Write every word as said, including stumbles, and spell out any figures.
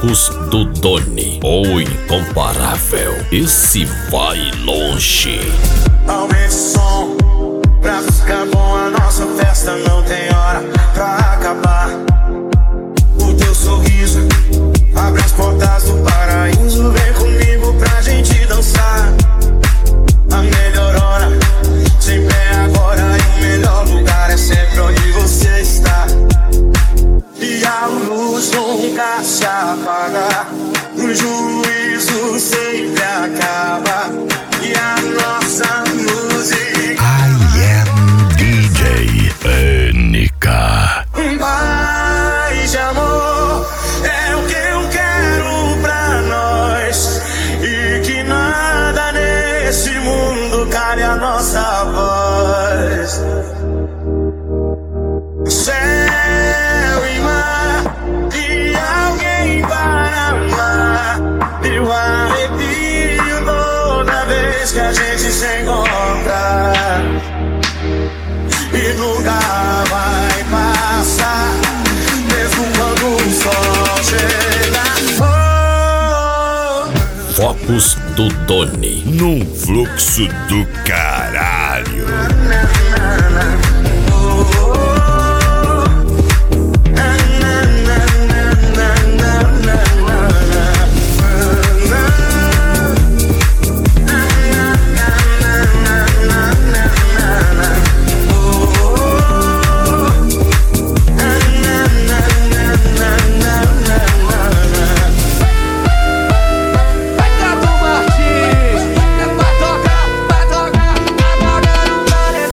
Focos do Doni, o incomparável. Esse vai longe. Aumente o som, pra ficar bom a nossa festa não tem hora pra acabar. O teu sorriso abre as portas do paraíso, vem comigo pra gente dançar. A melhor hora sempre é agora e o melhor lugar é sempre onde você está. E a luz nunca se apaga, o juízo sempre acaba. E a nossa música I am D J N K. paz de amor é o que eu quero pra nós, e que nada nesse mundo cale a nossa voz. Céu e mar e alguém para amar, e o arrepio toda vez que a gente se encontra. E nunca vai passar, mesmo quando o sol chegar. Oh. Focos do Doni. No fluxo do cara.